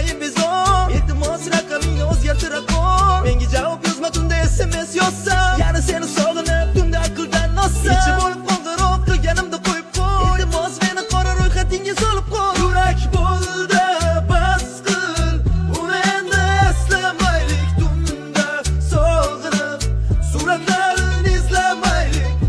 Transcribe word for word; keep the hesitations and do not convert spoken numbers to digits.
ajoyib bezor. Iltimos raqamingni o'zgartira qol. Menga javob yozma tunda S M S yozsa